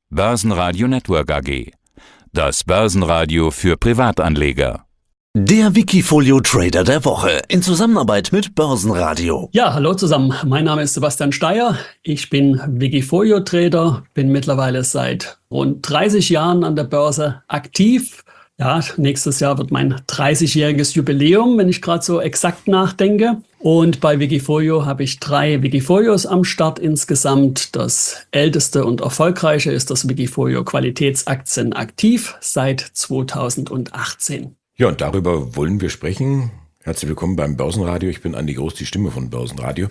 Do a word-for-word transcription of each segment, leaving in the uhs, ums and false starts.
Börsenradio Network A G. Das Börsenradio für Privatanleger. Der Wikifolio Trader der Woche in Zusammenarbeit mit Börsenradio. Ja, hallo zusammen. Mein Name ist Sebastian Steyer. Ich bin Wikifolio Trader, bin mittlerweile seit rund dreißig Jahren an der Börse aktiv. Ja, nächstes Jahr wird mein dreißigjähriges Jubiläum, wenn ich gerade so exakt nachdenke. Und bei Wikifolio habe ich drei Wikifolios am Start insgesamt. Das älteste und erfolgreiche ist das Wikifolio Qualitätsaktien aktiv seit zweitausendachtzehn. Ja, und darüber wollen wir sprechen. Herzlich willkommen beim Börsenradio. Ich bin Andi Groß, die Stimme von Börsenradio.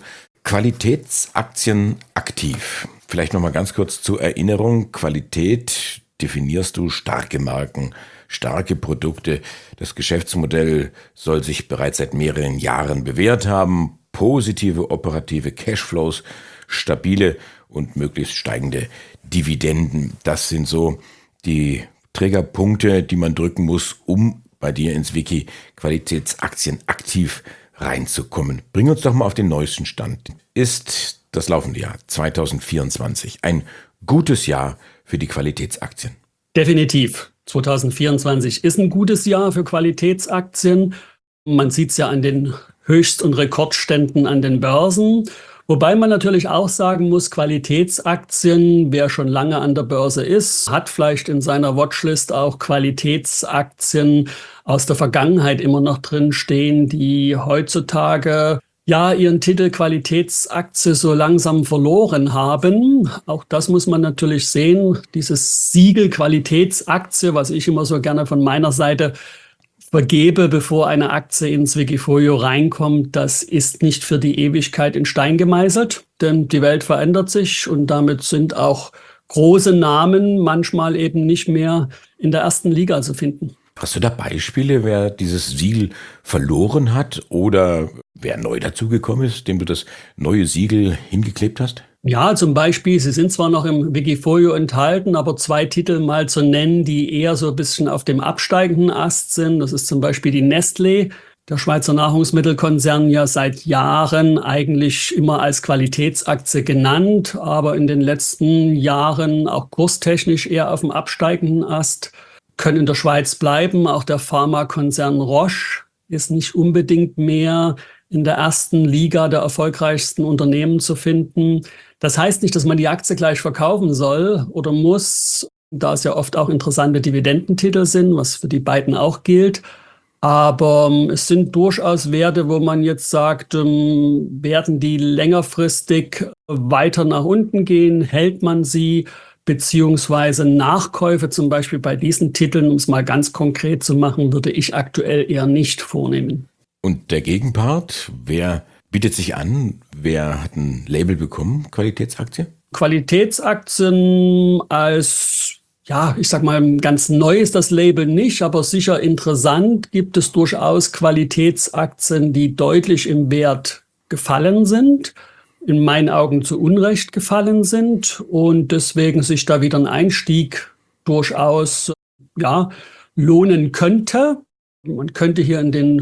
Qualitätsaktien aktiv. Vielleicht nochmal ganz kurz zur Erinnerung. Qualität definierst du starke Marken, starke Produkte. Das Geschäftsmodell soll sich bereits seit mehreren Jahren bewährt haben. Positive operative Cashflows, stabile und möglichst steigende Dividenden. Das sind so die Triggerpunkte, die man drücken muss, um bei dir ins Wiki Qualitätsaktien aktiv reinzukommen. Bring uns doch mal auf den neuesten Stand. Ist das laufende Jahr zweitausendvierundzwanzig ein gutes Jahr für die Qualitätsaktien? Definitiv. zweitausendvierundzwanzig ist ein gutes Jahr für Qualitätsaktien. Man sieht es ja an den Höchst- und Rekordständen an den Börsen. Wobei man natürlich auch sagen muss, Qualitätsaktien, wer schon lange an der Börse ist, hat vielleicht in seiner Watchlist auch Qualitätsaktien aus der Vergangenheit immer noch drin stehen, die heutzutage ja ihren Titel Qualitätsaktie so langsam verloren haben. Auch das muss man natürlich sehen. Dieses Siegel Qualitätsaktie, was ich immer so gerne von meiner Seite vergebe, bevor eine Aktie ins Wikifolio reinkommt, das ist nicht für die Ewigkeit in Stein gemeißelt, denn die Welt verändert sich und damit sind auch große Namen manchmal eben nicht mehr in der ersten Liga zu finden. Hast du da Beispiele, wer dieses Siegel verloren hat oder wer neu dazugekommen ist, dem du das neue Siegel hingeklebt hast? Ja, zum Beispiel, sie sind zwar noch im Wikifolio enthalten, aber zwei Titel mal zu nennen, die eher so ein bisschen auf dem absteigenden Ast sind. Das ist zum Beispiel die Nestlé, der Schweizer Nahrungsmittelkonzern, ja seit Jahren eigentlich immer als Qualitätsaktie genannt, aber in den letzten Jahren auch kurstechnisch eher auf dem absteigenden Ast. Können in der Schweiz bleiben. Auch der Pharmakonzern Roche ist nicht unbedingt mehr in der ersten Liga der erfolgreichsten Unternehmen zu finden. Das heißt nicht, dass man die Aktie gleich verkaufen soll oder muss, da es ja oft auch interessante Dividendentitel sind, was für die beiden auch gilt. Aber ähm, es sind durchaus Werte, wo man jetzt sagt, ähm, werden die längerfristig weiter nach unten gehen, hält man sie, beziehungsweise Nachkäufe, zum Beispiel bei diesen Titeln, um es mal ganz konkret zu machen, würde ich aktuell eher nicht vornehmen. Und der Gegenpart, wer bietet sich an? Wer hat ein Label bekommen, Qualitätsaktie? Qualitätsaktien als, ja, ich sag mal, ganz neu ist das Label nicht, aber sicher interessant gibt es durchaus Qualitätsaktien, die deutlich im Wert gefallen sind, in meinen Augen zu Unrecht gefallen sind und deswegen sich da wieder ein Einstieg durchaus, ja, lohnen könnte. Man könnte hier in den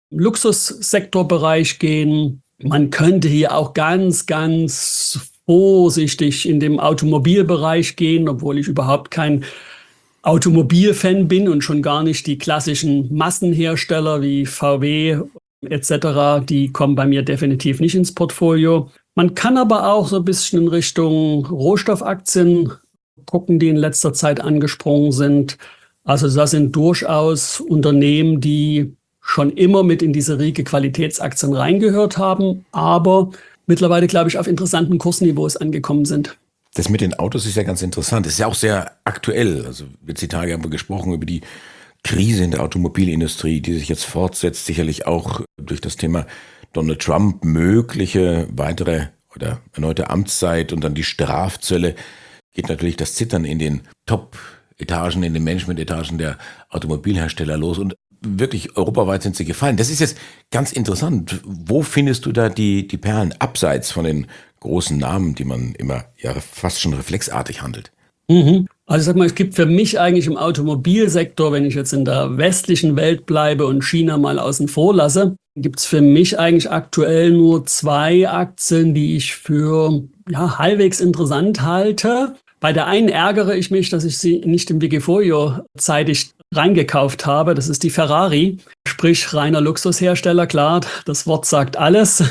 Luxussektorbereich gehen. Man könnte hier auch ganz, ganz vorsichtig in dem Automobilbereich gehen, obwohl ich überhaupt kein Automobilfan bin und schon gar nicht die klassischen Massenhersteller wie V W et cetera. Die kommen bei mir definitiv nicht ins Portfolio. Man kann aber auch so ein bisschen in Richtung Rohstoffaktien gucken, die in letzter Zeit angesprungen sind. Also das sind durchaus Unternehmen, die schon immer mit in diese Riege Qualitätsaktien reingehört haben, aber mittlerweile, glaube ich, auf interessanten Kursniveaus angekommen sind. Das mit den Autos ist ja ganz interessant. Das ist ja auch sehr aktuell. Also jetzt die Tage haben wir gesprochen über die Krise in der Automobilindustrie, die sich jetzt fortsetzt, sicherlich auch durch das Thema Donald Trump, mögliche weitere oder erneute Amtszeit und dann die Strafzölle, geht natürlich das Zittern in den Top-Etagen, in den Management-Etagen der Automobilhersteller los und wirklich europaweit sind sie gefallen. Das ist jetzt ganz interessant. Wo findest du da die, die Perlen abseits von den großen Namen, die man immer ja fast schon reflexartig handelt? Mhm. Also sag mal, es gibt für mich eigentlich im Automobilsektor, wenn ich jetzt in der westlichen Welt bleibe und China mal außen vor lasse, gibt es für mich eigentlich aktuell nur zwei Aktien, die ich für ja, halbwegs interessant halte. Bei der einen ärgere ich mich, dass ich sie nicht im Wikifolio zeitig reingekauft habe. Das ist die Ferrari, sprich reiner Luxushersteller. Klar, das Wort sagt alles.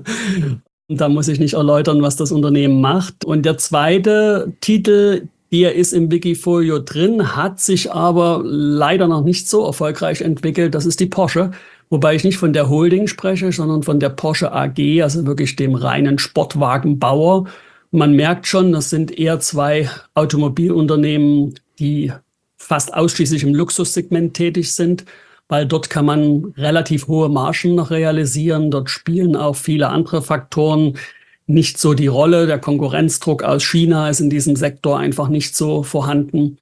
Und da muss ich nicht erläutern, was das Unternehmen macht. Und der zweite Titel, der ist im Wikifolio drin, hat sich aber leider noch nicht so erfolgreich entwickelt. Das ist die Porsche. Wobei ich nicht von der Holding spreche, sondern von der Porsche A G, also wirklich dem reinen Sportwagenbauer. Man merkt schon, das sind eher zwei Automobilunternehmen, die fast ausschließlich im Luxussegment tätig sind, weil dort kann man relativ hohe Margen noch realisieren. Dort spielen auch viele andere Faktoren nicht so die Rolle. Der Konkurrenzdruck aus China ist in diesem Sektor einfach nicht so vorhanden.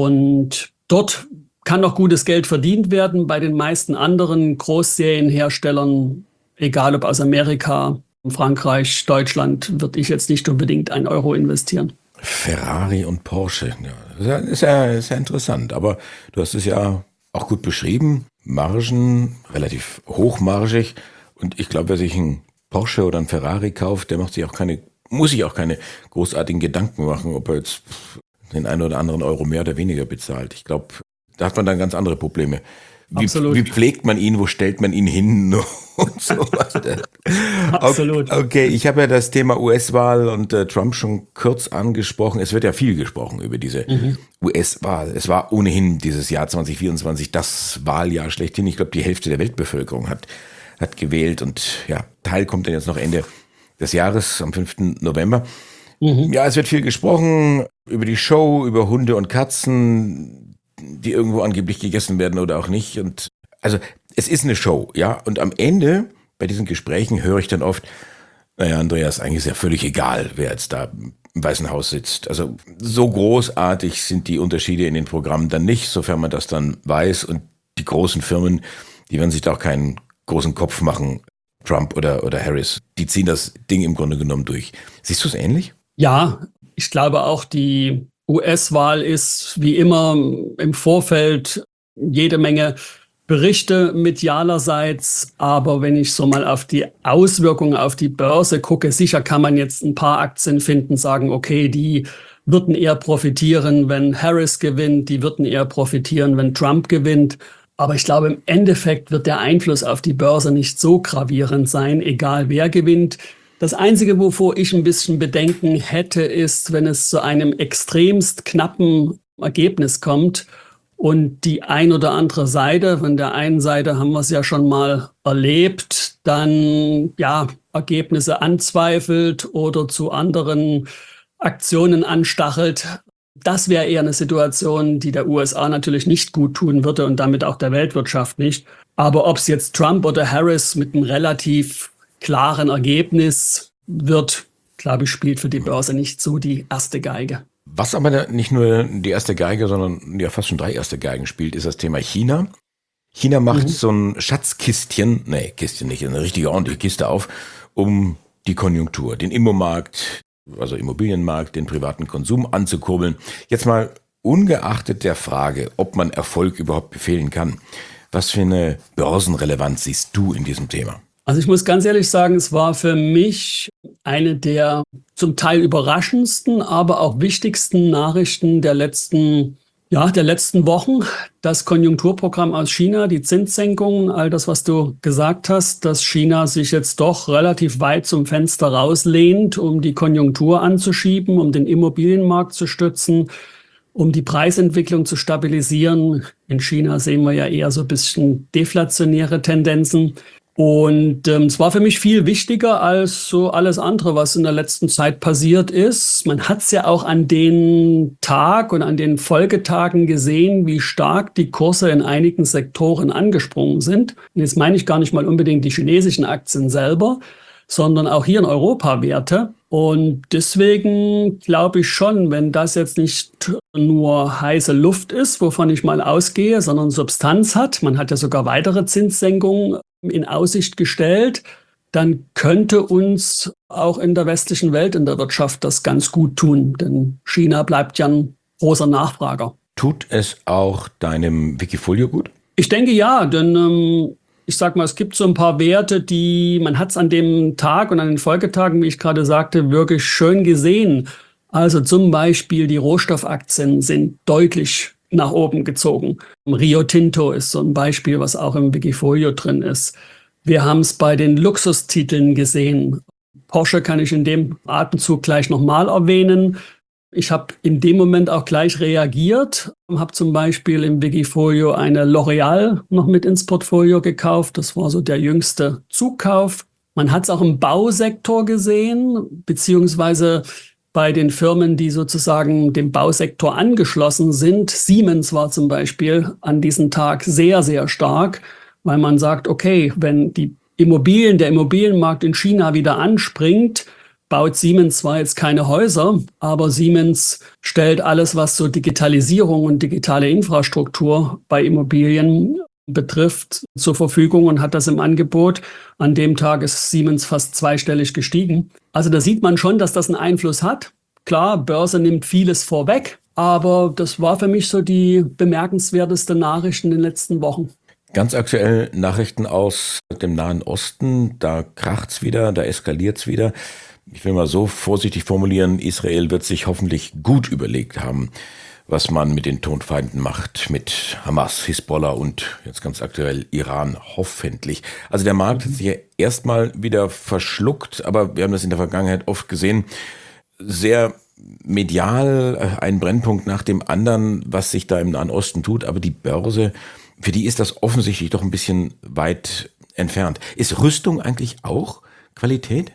Und dort kann noch gutes Geld verdient werden. Bei den meisten anderen Großserienherstellern, egal ob aus Amerika, Frankreich, Deutschland, würde ich jetzt nicht unbedingt einen Euro investieren. Ferrari und Porsche, ja, ist ja, ist ja interessant. Aber du hast es ja auch gut beschrieben. Margen, relativ hochmargig. Und ich glaube, wer sich ein Porsche oder ein Ferrari kauft, der macht sich auch keine, muss sich auch keine großartigen Gedanken machen, ob er jetzt den einen oder anderen Euro mehr oder weniger bezahlt. Ich glaube, da hat man dann ganz andere Probleme. Wie, Absolut. Wie pflegt man ihn, wo stellt man ihn hin und so weiter. Absolut. Okay, ich habe ja das Thema U S-Wahl und äh, Trump schon kurz angesprochen. Es wird ja viel gesprochen über diese mhm. U S-Wahl. Es war ohnehin dieses Jahr zwanzig vierundzwanzig das Wahljahr schlechthin. Ich glaube, die Hälfte der Weltbevölkerung hat, hat gewählt und ja, Teil kommt dann jetzt noch Ende des Jahres, am fünften November. Mhm. Ja, es wird viel gesprochen über die Show, über Hunde und Katzen, die irgendwo angeblich gegessen werden oder auch nicht. Und also es ist eine Show, ja. Und am Ende bei diesen Gesprächen höre ich dann oft, naja, Andreas, eigentlich ist ja völlig egal, wer jetzt da im Weißen Haus sitzt. Also so großartig sind die Unterschiede in den Programmen dann nicht, sofern man das dann weiß. Und die großen Firmen, die werden sich da auch keinen großen Kopf machen, Trump oder, oder Harris. Die ziehen das Ding im Grunde genommen durch. Siehst du es ähnlich? Ja, ich glaube auch, die U S-Wahl ist wie immer im Vorfeld jede Menge Berichte medialerseits, aber wenn ich so mal auf die Auswirkungen auf die Börse gucke, sicher kann man jetzt ein paar Aktien finden, sagen, okay, die würden eher profitieren, wenn Harris gewinnt, die würden eher profitieren, wenn Trump gewinnt. Aber ich glaube, im Endeffekt wird der Einfluss auf die Börse nicht so gravierend sein, egal wer gewinnt. Das Einzige, wovor ich ein bisschen Bedenken hätte, ist, wenn es zu einem extremst knappen Ergebnis kommt und die ein oder andere Seite, von der einen Seite haben wir es ja schon mal erlebt, dann ja Ergebnisse anzweifelt oder zu anderen Aktionen anstachelt. Das wäre eher eine Situation, die der U S A natürlich nicht gut tun würde und damit auch der Weltwirtschaft nicht. Aber ob es jetzt Trump oder Harris mit einem relativ klaren Ergebnis wird, glaube ich, spielt für die Börse nicht so die erste Geige. Was aber nicht nur die erste Geige, sondern ja fast schon drei erste Geigen spielt, ist das Thema China. China macht mhm. so ein Schatzkistchen, nee, Kistchen nicht, eine richtige ordentliche Kiste auf, um die Konjunktur, den Immomarkt, also Immobilienmarkt, den privaten Konsum anzukurbeln. Jetzt mal ungeachtet der Frage, ob man Erfolg überhaupt befehlen kann. Was für eine Börsenrelevanz siehst du in diesem Thema? Also ich muss ganz ehrlich sagen, es war für mich eine der zum Teil überraschendsten, aber auch wichtigsten Nachrichten der letzten, ja, der letzten Wochen. Das Konjunkturprogramm aus China, die Zinssenkungen, all das, was du gesagt hast, dass China sich jetzt doch relativ weit zum Fenster rauslehnt, um die Konjunktur anzuschieben, um den Immobilienmarkt zu stützen, um die Preisentwicklung zu stabilisieren. In China sehen wir ja eher so ein bisschen deflationäre Tendenzen. Und ähm, es war für mich viel wichtiger als so alles andere, was in der letzten Zeit passiert ist. Man hat es ja auch an den Tag und an den Folgetagen gesehen, wie stark die Kurse in einigen Sektoren angesprungen sind. Und jetzt meine ich gar nicht mal unbedingt die chinesischen Aktien selber, sondern auch hier in Europa Werte. Und deswegen glaube ich schon, wenn das jetzt nicht nur heiße Luft ist, wovon ich mal ausgehe, sondern Substanz hat, man hat ja sogar weitere Zinssenkungen in Aussicht gestellt, dann könnte uns auch in der westlichen Welt, in der Wirtschaft, das ganz gut tun. Denn China bleibt ja ein großer Nachfrager. Tut es auch deinem Wikifolio gut? Ich denke ja, denn ähm, ich sag mal, es gibt so ein paar Werte, die man hat es an dem Tag und an den Folgetagen, wie ich gerade sagte, wirklich schön gesehen. Also zum Beispiel die Rohstoffaktien sind deutlich nach oben gezogen. Rio Tinto ist so ein Beispiel, was auch im Wikifolio drin ist. Wir haben es bei den Luxustiteln gesehen. Porsche kann ich in dem Atemzug gleich nochmal erwähnen. Ich habe in dem Moment auch gleich reagiert, habe zum Beispiel im Wikifolio eine L'Oreal noch mit ins Portfolio gekauft. Das war so der jüngste Zukauf. Man hat es auch im Bausektor gesehen, beziehungsweise bei den Firmen, die sozusagen dem Bausektor angeschlossen sind. Siemens war zum Beispiel an diesem Tag sehr, sehr stark, weil man sagt, okay, wenn die Immobilien, der Immobilienmarkt in China wieder anspringt, baut Siemens zwar jetzt keine Häuser, aber Siemens stellt alles, was so Digitalisierung und digitale Infrastruktur bei Immobilien betrifft, zur Verfügung und hat das im Angebot. An dem Tag ist Siemens fast zweistellig gestiegen. Also da sieht man schon, dass das einen Einfluss hat. Klar, Börse nimmt vieles vorweg, aber das war für mich so die bemerkenswerteste Nachricht in den letzten Wochen. Ganz aktuell Nachrichten aus dem Nahen Osten. Da kracht's wieder, da eskaliert's wieder. Ich will mal so vorsichtig formulieren, Israel wird sich hoffentlich gut überlegt haben, was man mit den Todfeinden macht, mit Hamas, Hisbollah und jetzt ganz aktuell Iran, hoffentlich. Also der Markt hat sich ja erstmal wieder verschluckt, aber wir haben das in der Vergangenheit oft gesehen, sehr medial, ein Brennpunkt nach dem anderen, was sich da im Nahen Osten tut, aber die Börse, für die ist das offensichtlich doch ein bisschen weit entfernt. Ist Rüstung eigentlich auch Qualität?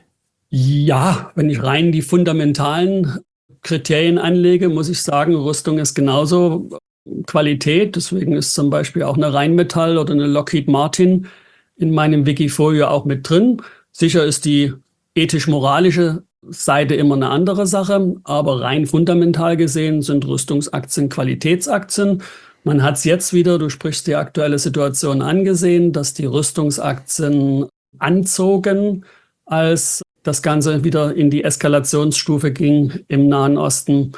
Ja, wenn ich rein die fundamentalen Kriterien anlege, muss ich sagen, Rüstung ist genauso Qualität. Deswegen ist zum Beispiel auch eine Rheinmetall oder eine Lockheed Martin in meinem Wikifolio auch mit drin. Sicher ist die ethisch-moralische Seite immer eine andere Sache, aber rein fundamental gesehen sind Rüstungsaktien Qualitätsaktien. Man hat es jetzt wieder, du sprichst die aktuelle Situation angesehen, dass die Rüstungsaktien anzogen, als das Ganze wieder in die Eskalationsstufe ging im Nahen Osten.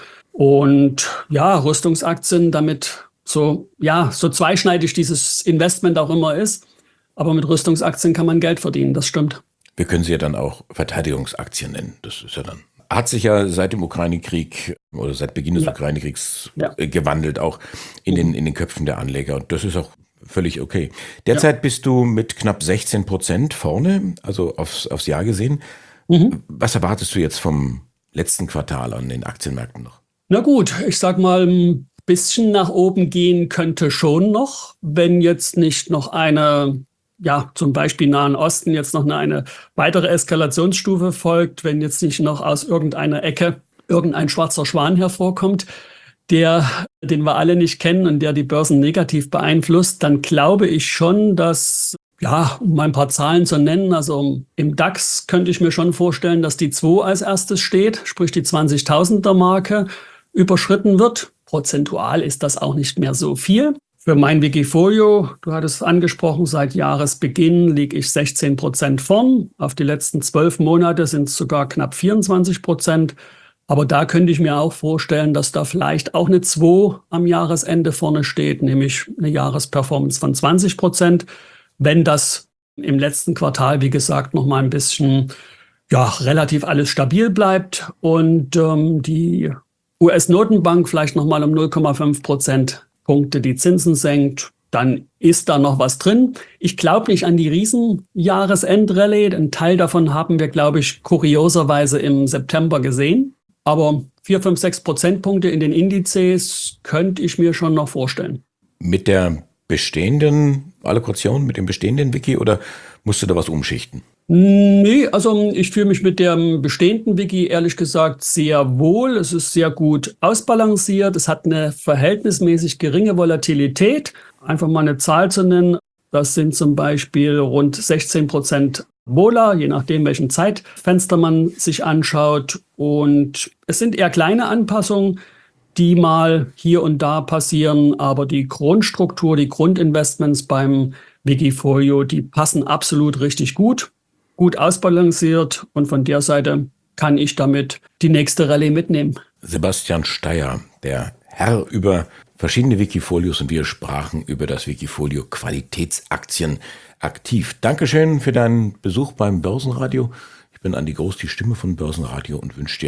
Und ja, Rüstungsaktien damit so, ja, so zweischneidig dieses Investment auch immer ist. Aber mit Rüstungsaktien kann man Geld verdienen, das stimmt. Wir können sie ja dann auch Verteidigungsaktien nennen. Das ist ja dann, hat sich ja seit dem Ukraine-Krieg oder seit Beginn des ja. Ukraine-Kriegs ja. gewandelt, auch in den, in den Köpfen der Anleger. Und das ist auch völlig okay. Derzeit ja. bist du mit knapp sechzehn Prozent vorne, also aufs, aufs Jahr gesehen. Mhm. Was erwartest du jetzt vom letzten Quartal an den Aktienmärkten noch? Na gut, ich sag mal, ein bisschen nach oben gehen könnte schon noch, wenn jetzt nicht noch eine, ja, zum Beispiel Nahen Osten jetzt noch eine, eine weitere Eskalationsstufe folgt, wenn jetzt nicht noch aus irgendeiner Ecke irgendein schwarzer Schwan hervorkommt, der, den wir alle nicht kennen und der die Börsen negativ beeinflusst, dann glaube ich schon, dass, ja, um mal ein paar Zahlen zu nennen, also im DAX könnte ich mir schon vorstellen, dass die zwei als erstes steht, sprich die zwanzigtausender Marke überschritten wird. Prozentual ist das auch nicht mehr so viel. Für mein Wikifolio, du hattest angesprochen, seit Jahresbeginn liege ich sechzehn Prozent vorn. Auf die letzten zwölf Monate sind es sogar knapp vierundzwanzig Prozent. Aber da könnte ich mir auch vorstellen, dass da vielleicht auch eine zwei am Jahresende vorne steht, nämlich eine Jahresperformance von zwanzig Prozent. Wenn das im letzten Quartal, wie gesagt, noch mal ein bisschen, ja, relativ alles stabil bleibt und ähm, die U S-Notenbank vielleicht noch mal um null Komma fünf Prozentpunkte die Zinsen senkt, dann ist da noch was drin. Ich glaube nicht an die Riesen-Jahresend-Rallye. Ein Teil davon haben wir, glaube ich, kurioserweise im September gesehen. Aber vier, fünf, sechs Prozentpunkte in den Indizes könnte ich mir schon noch vorstellen. Mit der bestehenden Allokation, mit dem bestehenden Wiki oder musst du da was umschichten? Nee, also ich fühle mich mit dem bestehenden Wiki ehrlich gesagt sehr wohl. Es ist sehr gut ausbalanciert. Es hat eine verhältnismäßig geringe Volatilität. Einfach mal eine Zahl zu nennen. Das sind zum Beispiel rund sechzehn Prozent Vola, je nachdem, welchen Zeitfenster man sich anschaut. Und es sind eher kleine Anpassungen, die mal hier und da passieren. Aber die Grundstruktur, die Grundinvestments beim Wikifolio, die passen absolut richtig gut. Gut ausbalanciert und von der Seite kann ich damit die nächste Rallye mitnehmen. Sebastian Steyer, der Herr über verschiedene Wikifolios, und wir sprachen über das Wikifolio Qualitätsaktien aktiv. Dankeschön für deinen Besuch beim Börsenradio. Ich bin Andi Groß, die Stimme von Börsenradio, und wünsche dir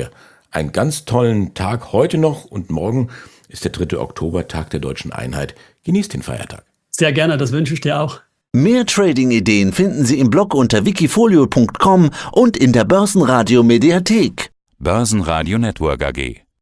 einen ganz tollen Tag heute noch und morgen ist der dritte Oktober, Tag der Deutschen Einheit. Genießt den Feiertag. Sehr gerne, das wünsche ich dir auch. Mehr Trading-Ideen finden Sie im Blog unter wikifolio punkt com und in der Börsenradio Mediathek. Börsenradio Network A G.